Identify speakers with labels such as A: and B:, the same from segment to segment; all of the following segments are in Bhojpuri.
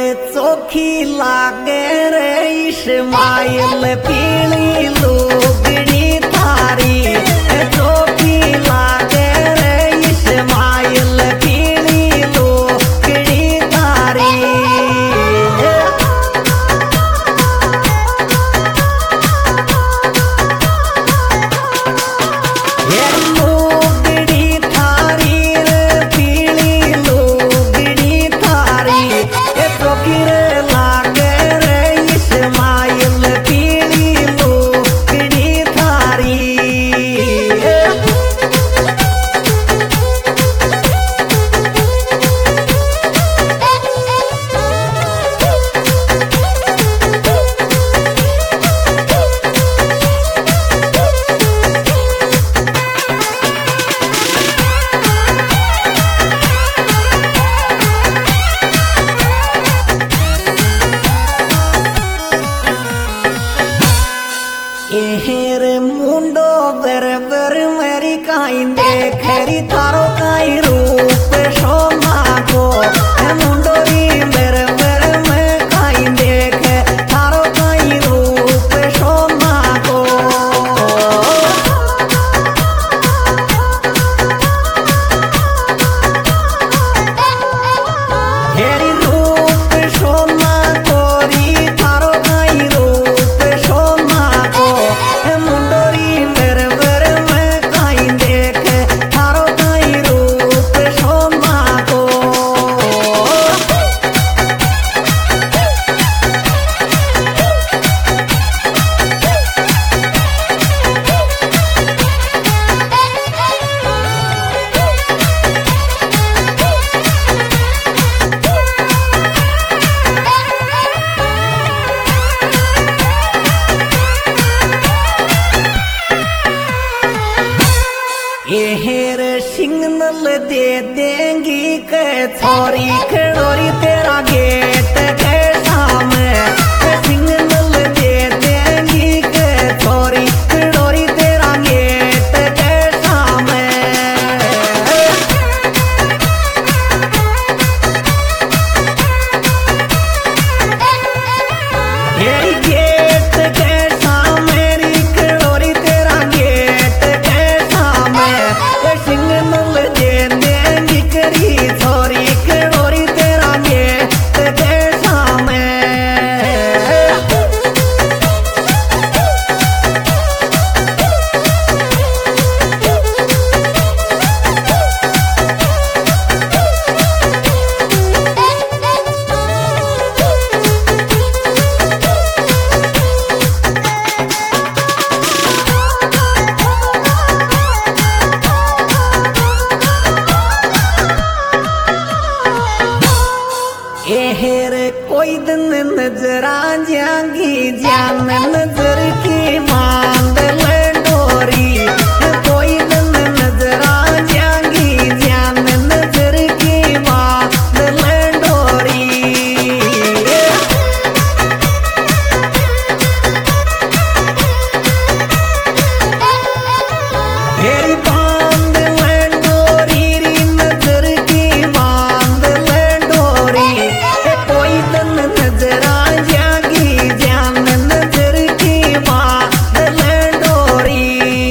A: चोखी लागे रे इस्माइल पीली लुगड़ी थारी चोखी लागे रे इस्माइल पीली लुगड़ी थारी एहर मुंडो बरबर मेरी काई देखरी थारो काई रूप शोभा को मुंडो री बरबर में काई देखे थारो काई रूप शोभा को हेरी रूप शोभा कोरी थारो काई रूप शोभा को मुंडोरी बरबर में काई देखे थारो काई रूप शोभा को एहर सिग्नल दे देंगी के छोरी खड़ोरी तेरा गेट के सामने सिग्नल दे देंगी के छोरी खड़ोरी तेरा गेट के सामने ये गेट के सामने खड़ोरी तेरा गेट के सामने सिग्नल दे देंगी करी छोरी खड़ोरी तेरा गेट के सामने एहर कोई दिन नजर आ जाएंगी जान नजर की मांग ले डोरी कोई दिन नजर आ जाएंगी जान नजर की मांग ले डोरी हेरी बांध ले डोरी री नजर की बांध ले डोरी कोई दिन नजर आ जाएगी जान नजर की बांध ले डोरी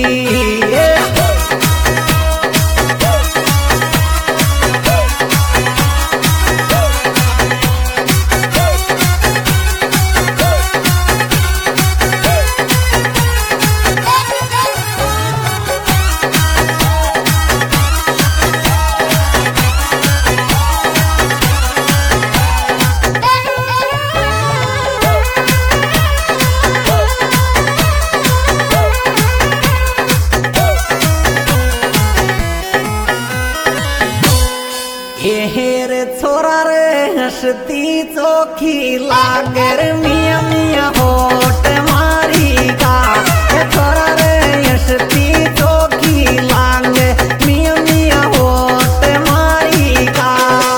A: एहर छोरा रे हंसती चोखी लागर मिया मिया होट मारी का छोरा रे हंसती चोखी लाग मिया मिया होट मारी का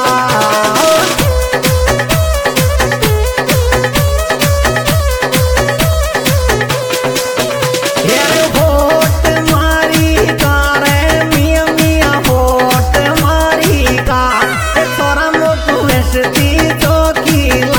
A: होट मारी का रे मिया मिया होट मारी का छोरा मोटू हंसती चोखी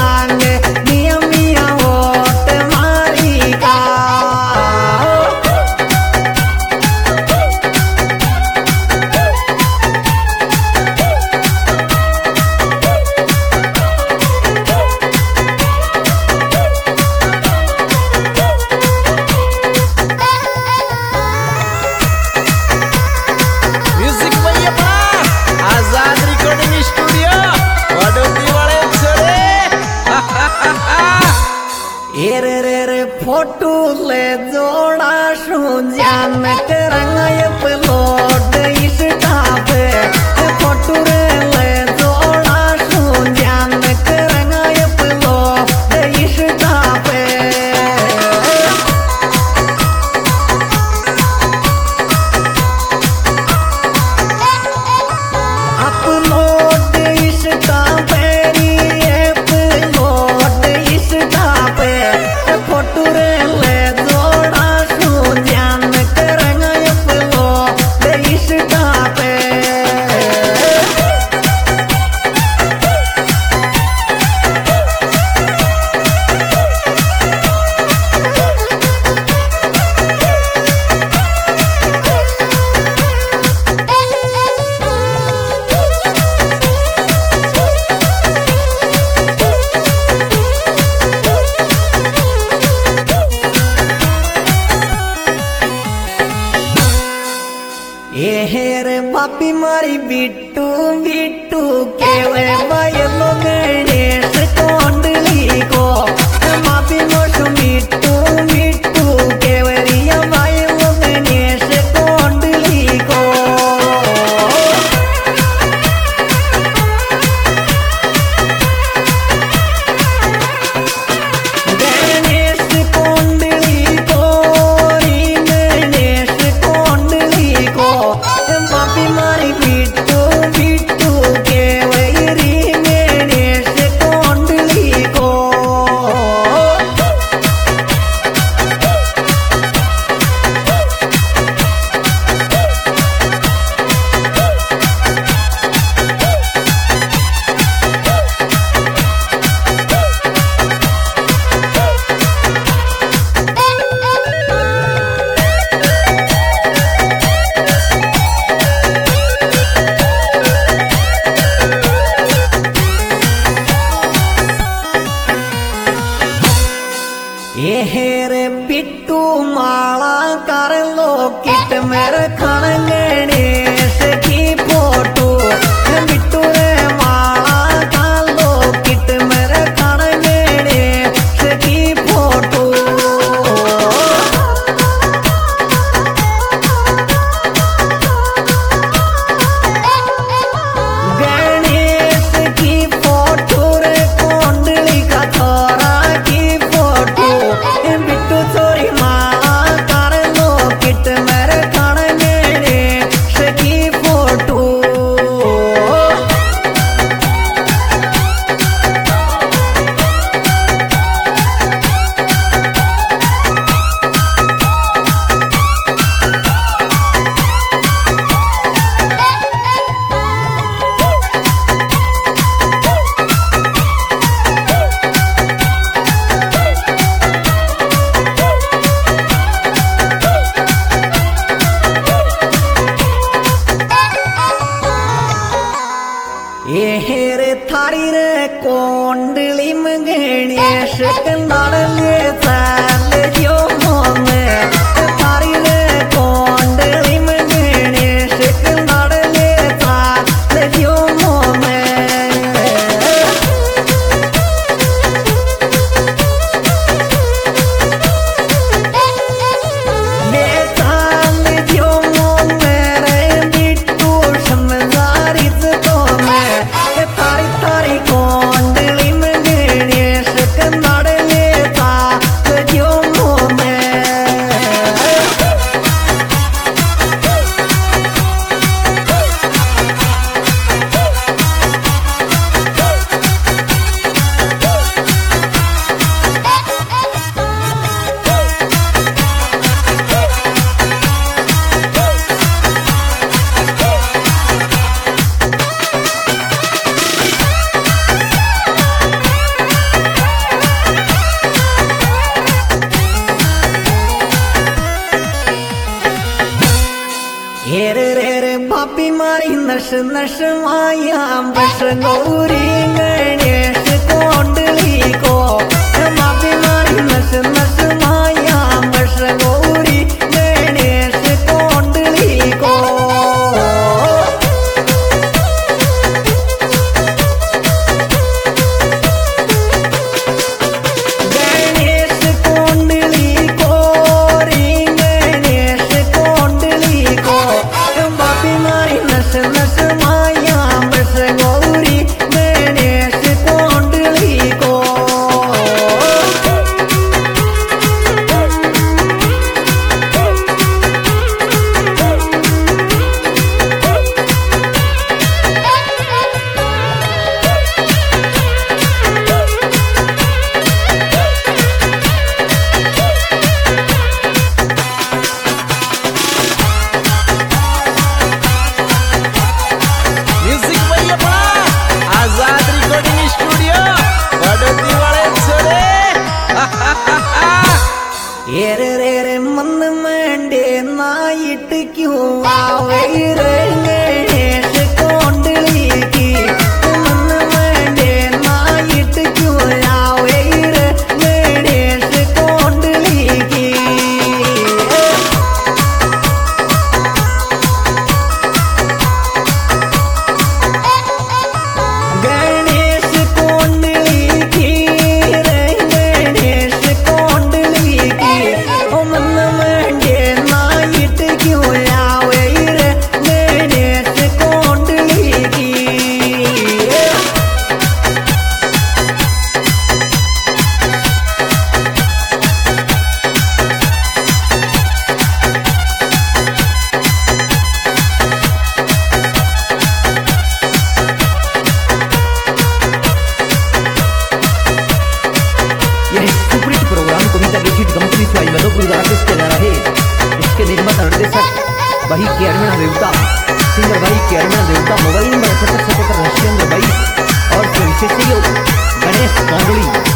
A: फोटो ले जोड़ा शू जान करंगाय पलोट इस टापे फोटो ले जोड़ा शू जान करंगाय पलोट इस टापे अपलोड इस टापे अपलोड इस टापे फोटो ले जोड़ा शू जान करंगाय पलोट इस टापे रे बापी मारी बिट्टू बिट्टू केवे बायलो गणेश कोंडली को मापी मोशु बिट्टू बिट्टू केवे रिया बायलो गणेश कोंडली को गणेश कोंडली को री गणेश कोंडली को मापी मारी बिट्टू बिट्टू के वैरी गणेश कोंडली को रे बिट्टू माला कर लो किट मेरे खान गणेश की फोटो बिट्टू रे माला कर लो किट मेरे खान गणेश की फोटो गणेश की फोटो रे कोंडली का थोड़ा की फोटो बिट्टू चोरी माला कर लो किट मेरे खान गणेश की फोटो रे थारी रे कोंडली में गणेश कंडाले चाल जो मोमे थारी रे कोंडली में गणेश कंडाले चाल जो मोमे चाल जो मोमे रे बिट्टू समझारित तो मैं थारी थारी कोंडली में गणेश कंडाले चाल जो मोमे रे बापी मारी नश नश माया बस गौरी गणेश कोंडली को बापी मारी नश नश माया बस गौरी गणेश कोंडली को गणेश कोंडली
B: भाई केरमना देवता, सिंगर भाई केरमना देवता, मोबाइल नंबर 7777 भाई और गणेश गांगुली।